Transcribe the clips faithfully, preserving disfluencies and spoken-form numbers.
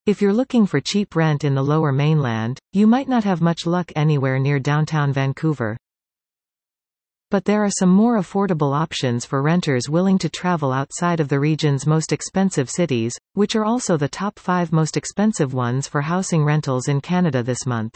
If you're looking for cheap rent in the Lower Mainland, you might not have much luck anywhere near downtown Vancouver. But there are some more affordable options for renters willing to travel outside of the region's most expensive cities, which are also the top five most expensive ones for housing rentals in Canada this month.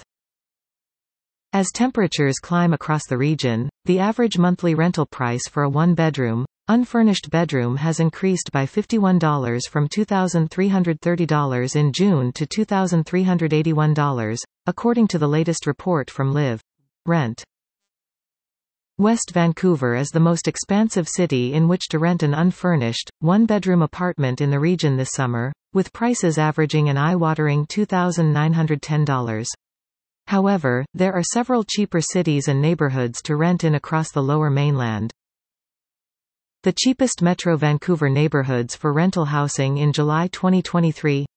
As temperatures climb across the region, the average monthly rental price for a one-bedroom, unfurnished bedroom has increased by fifty-one dollars from two thousand three hundred thirty dollars in June to two thousand three hundred eighty-one dollars, according to the latest report from Live Rent. West Vancouver is the most expansive city in which to rent an unfurnished, one-bedroom apartment in the region this summer, with prices averaging an eye-watering two thousand nine hundred ten dollars. However, there are several cheaper cities and neighborhoods to rent in across the Lower Mainland. The cheapest Metro Vancouver neighborhoods for rental housing in July twenty twenty-three.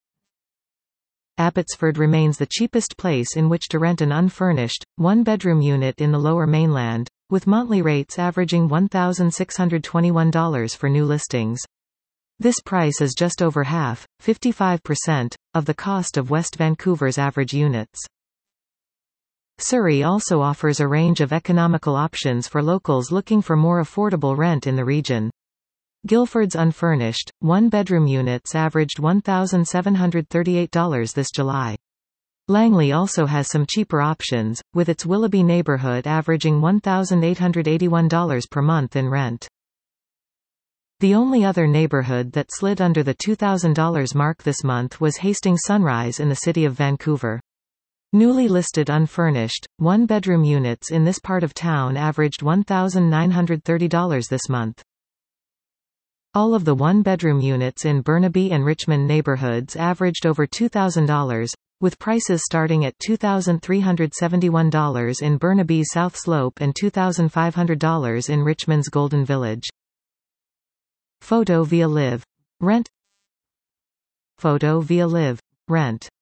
Abbotsford remains the cheapest place in which to rent an unfurnished, one-bedroom unit in the Lower Mainland, with monthly rates averaging one thousand six hundred twenty-one dollars for new listings. This price is just over half, fifty-five percent, of the cost of West Vancouver's average units. Surrey also offers a range of economical options for locals looking for more affordable rent in the region. Guildford's unfurnished, one-bedroom units averaged one thousand seven hundred thirty-eight dollars this July. Langley also has some cheaper options, with its Willoughby neighbourhood averaging one thousand eight hundred eighty-one dollars per month in rent. The only other neighbourhood that slid under the two thousand dollars mark this month was Hastings Sunrise in the city of Vancouver. Newly listed unfurnished, one-bedroom units in this part of town averaged one thousand nine hundred thirty dollars this month. All of the one-bedroom units in Burnaby and Richmond neighborhoods averaged over two thousand dollars, with prices starting at two thousand three hundred seventy-one dollars in Burnaby's South Slope and two thousand five hundred dollars in Richmond's Golden Village. Photo via Live Rent. Photo via Live Rent.